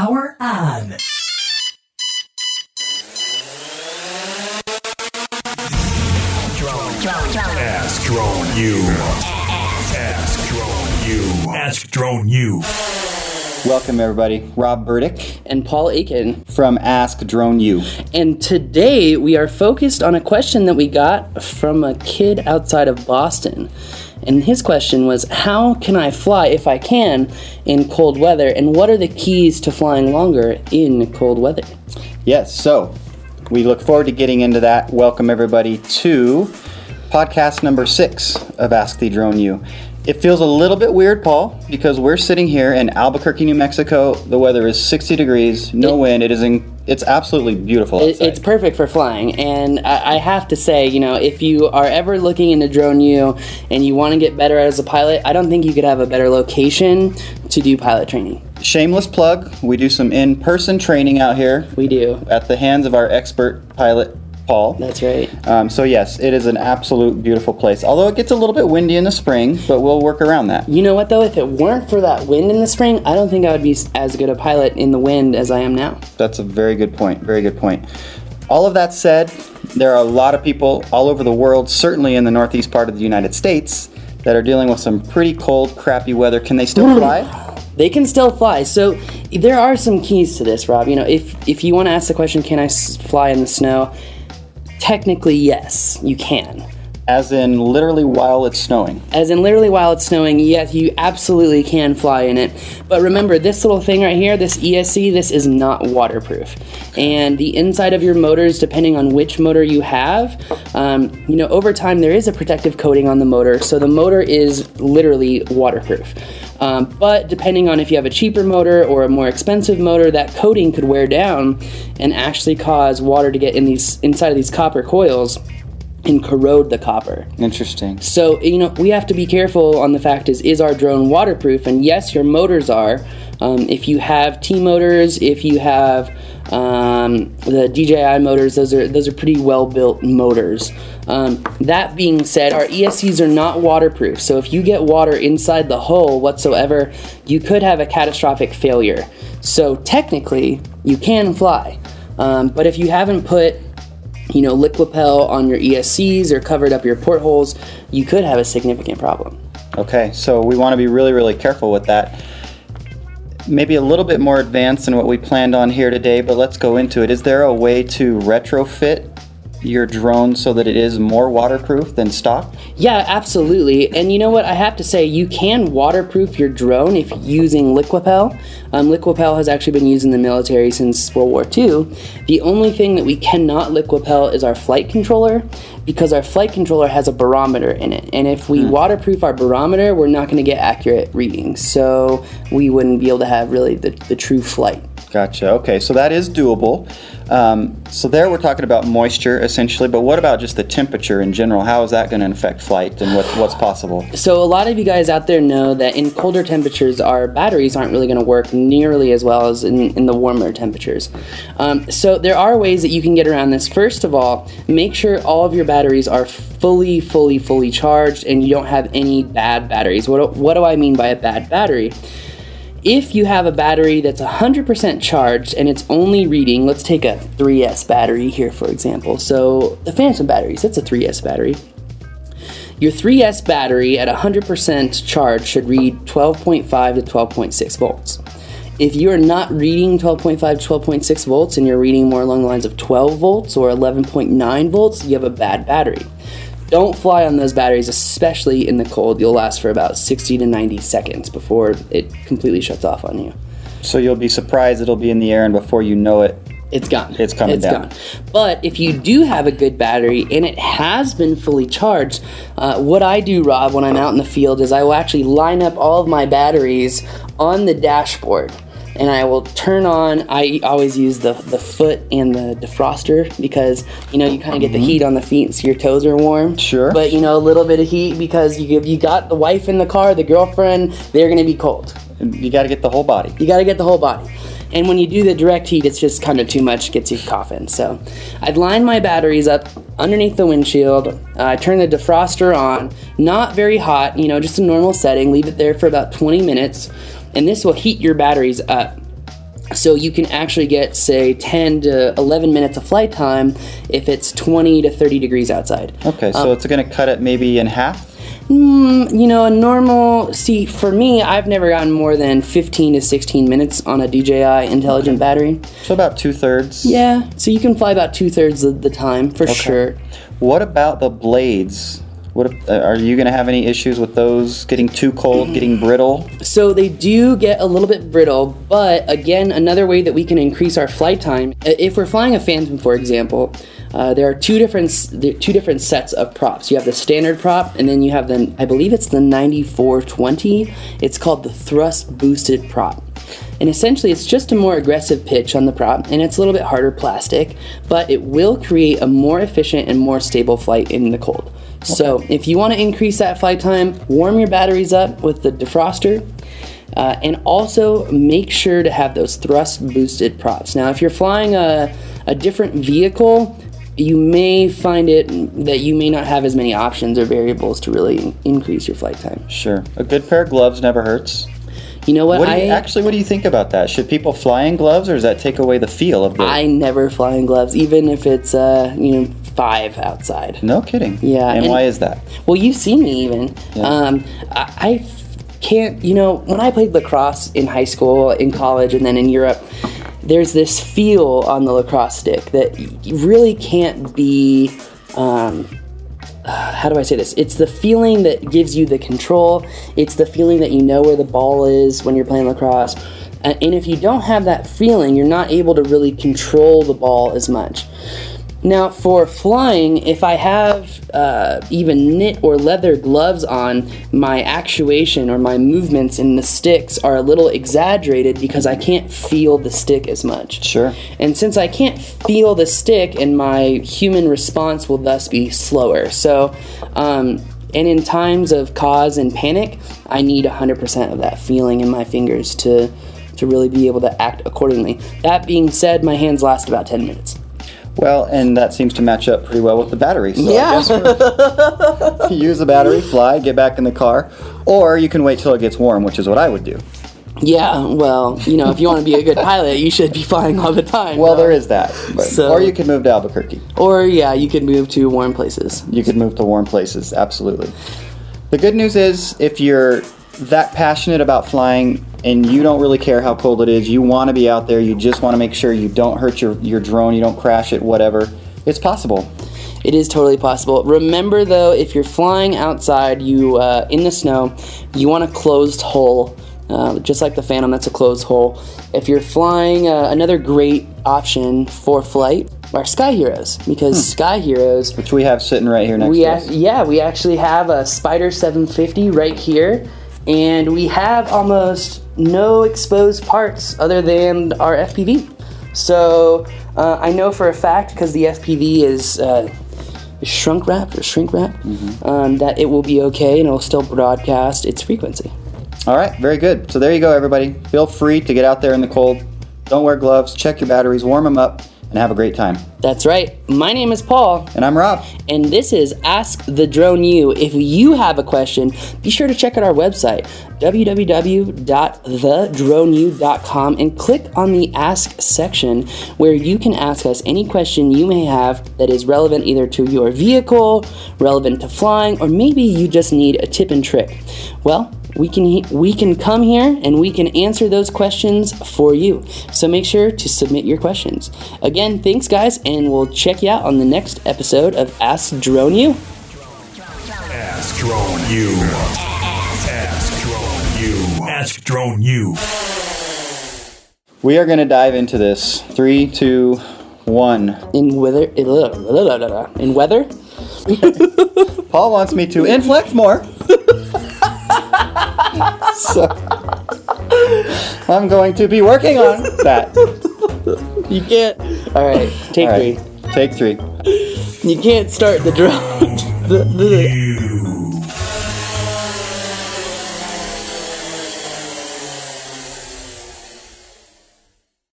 Power on. Ask Drone U. Ask Drone U. Ask Drone U. Welcome, everybody. Rob Burdick and Paul Aiken from Ask Drone U. And today we are focused on a question that we got from a kid outside of Boston. And his question was, how can I fly, if I can, in cold weather? And what are the keys to flying longer in cold weather? Yes, so we look forward to getting into that. Welcome, everybody, to podcast number 6 of Ask the Drone U. It feels a little bit weird, Paul, because we're sitting here in Albuquerque, New Mexico. The weather is 60 degrees, no wind. It's absolutely beautiful outside. It's perfect for flying. And I have to say, if you are ever looking into Drone U and you want to get better as a pilot, I don't think you could have a better location to do pilot training. Shameless plug, we do some in-person training out here. We do. At the hands of our expert pilot, Paul. That's right. So yes, it is an absolute beautiful place. Although it gets a little bit windy in the spring, but we'll work around that. You know what though? If it weren't for that wind in the spring, I don't think I would be as good a pilot in the wind as I am now. That's a very good point. Very good point. All of that said, there are a lot of people all over the world, certainly in the northeast part of the United States, that are dealing with some pretty cold, crappy weather. Can they still fly? They can still fly. So there are some keys to this, Rob. If you want to ask the question, can I fly in the snow? Technically, yes, you can. As in literally while it's snowing? As in literally while it's snowing, yes, you absolutely can fly in it. But remember, this little thing right here, this ESC, this is not waterproof. And the inside of your motors, depending on which motor you have, over time there is a protective coating on the motor, so the motor is literally waterproof. But depending on if you have a cheaper motor or a more expensive motor, that coating could wear down and actually cause water to get inside of these copper coils and corrode the copper. Interesting. So, we have to be careful on the fact is our drone waterproof? And yes, your motors are. If you have T-motors, if you have the DJI motors, those are pretty well-built motors. That being said, our ESCs are not waterproof, so if you get water inside the hull whatsoever, you could have a catastrophic failure. So technically, you can fly, but if you haven't put Liquipel on your ESCs or covered up your portholes, you could have a significant problem. Okay, so we want to be really, really careful with that. Maybe a little bit more advanced than what we planned on here today, but let's go into it. Is there a way to retrofit your drone so that it is more waterproof than stock? Yeah, absolutely. And you know what? I have to say, you can waterproof your drone if using Liquipel. Liquipel has actually been used in the military since World War II. The only thing that we cannot Liquipel is our flight controller, because our flight controller has a barometer in it. And if we waterproof our barometer, we're not going to get accurate readings. So we wouldn't be able to have really the true flight. Gotcha. Okay, so that is doable. So there we're talking about moisture essentially, but what about just the temperature in general? How is that going to affect flight and what's possible? So a lot of you guys out there know that in colder temperatures, our batteries aren't really going to work nearly as well as in the warmer temperatures. So there are ways that you can get around this. First of all, make sure all of your batteries are fully charged and you don't have any bad batteries. What do I mean by a bad battery? If you have a battery that's 100% charged and it's only reading, let's take a 3S battery here for example. So the Phantom batteries, that's a 3S battery. Your 3S battery at 100% charge should read 12.5 to 12.6 volts. If you're not reading 12.5 to 12.6 volts and you're reading more along the lines of 12 volts or 11.9 volts, you have a bad battery. Don't fly on those batteries, especially in the cold. You'll last for about 60 to 90 seconds before it completely shuts off on you. So you'll be surprised it'll be in the air, and before you know it, it's gone. It's coming down. Gone. But if you do have a good battery and it has been fully charged, what I do, Rob, when I'm out in the field is I will actually line up all of my batteries on the dashboard. And I will turn on, I always use the foot and the defroster because, you kind of get the heat on the feet so your toes are warm. Sure. But, a little bit of heat because you got the wife in the car, the girlfriend, they're going to be cold. You got to get the whole body. You got to get the whole body. And when you do the direct heat, it's just kind of too much, gets you coughing. So I'd line my batteries up underneath the windshield. I turn the defroster on, not very hot, just a normal setting. Leave it there for about 20 minutes. And this will heat your batteries up. So you can actually get, say, 10 to 11 minutes of flight time if it's 20 to 30 degrees outside. Okay, so it's going to cut it maybe in half? You know, a normal, for me, I've never gotten more than 15 to 16 minutes on a DJI Intelligent battery. So about 2/3? Yeah, so you can fly about 2/3 of the time, for sure. What about the blades? Are you going to have any issues with those getting too cold, getting brittle? So they do get a little bit brittle, but again, another way that we can increase our flight time, if we're flying a Phantom, for example, there are two different sets of props. You have the standard prop, and then you have I believe it's the 9420. It's called the thrust boosted prop. And essentially, it's just a more aggressive pitch on the prop, and it's a little bit harder plastic, but it will create a more efficient and more stable flight in the cold. Okay. So if you want to increase that flight time, warm your batteries up with the defroster, and also make sure to have those thrust boosted props. Now, if you're flying a different vehicle, you may find it that you may not have as many options or variables to really increase your flight time. Sure. A good pair of gloves never hurts. You know what? What do you think about that? Should people fly in gloves, or does that take away the feel of the... I never fly in gloves, even if it's 5 outside. No kidding. Yeah. And why is that? Well, you've seen me even. Yeah. I can't, when I played lacrosse in high school, in college, and then in Europe, there's this feel on the lacrosse stick that really can't be... how do I say this? It's the feeling that gives you the control. It's the feeling that you know where the ball is when you're playing lacrosse. And if you don't have that feeling, you're not able to really control the ball as much. Now, for flying, if I have even knit or leather gloves on, my actuation or my movements in the sticks are a little exaggerated because I can't feel the stick as much. Sure. And since I can't feel the stick, and my human response will thus be slower. So, and in times of cause and panic, I need 100% of that feeling in my fingers to really be able to act accordingly. That being said, my hands last about 10 minutes. Well, and that seems to match up pretty well with the battery. So yeah. I guess use the battery, fly, get back in the car, or you can wait till it gets warm, which is what I would do. Yeah, well, if you want to be a good pilot, you should be flying all the time. Well, there is that. Or you could move to Albuquerque. Or, yeah, you could move to warm places. You could move to warm places, absolutely. The good news is, if you're that passionate about flying and you don't really care how cold it is, you want to be out there, you just want to make sure you don't hurt your drone, you don't crash it, whatever, it's possible. It is totally possible. Remember, though, if you're flying outside, you in the snow, you want a closed hull. Just like the Phantom, that's a closed hull. If you're flying, another great option for flight are Sky Heroes, because Sky Heroes, which we have sitting right here next to us. Yeah, we actually have a Spider 750 right here, and we have almost no exposed parts other than our FPV. So I know for a fact, because the FPV is shrink wrapped, that it will be okay and it will still broadcast its frequency. All right, very good. So there you go, everybody. Feel free to get out there in the cold. Don't wear gloves, check your batteries, warm them up, and have a great time. That's right. My name is Paul. And I'm Rob. And this is Ask the Drone U. If you have a question, be sure to check out our website, www.thedroneu.com, and click on the Ask section, where you can ask us any question you may have that is relevant either to your vehicle, relevant to flying, or maybe you just need a tip and trick. Well, we can come here and we can answer those questions for you. So make sure to submit your questions. Again, thanks guys, and we'll check you out on the next episode of Ask Drone U. Ask Drone U. Ask Drone U. Ask Drone U. We are going to dive into this. 3, 2, 1. In weather? In weather? Paul wants me to inflect more. So I'm going to be working on that. You can't. All right, take 3. Take 3. You can't start the drone.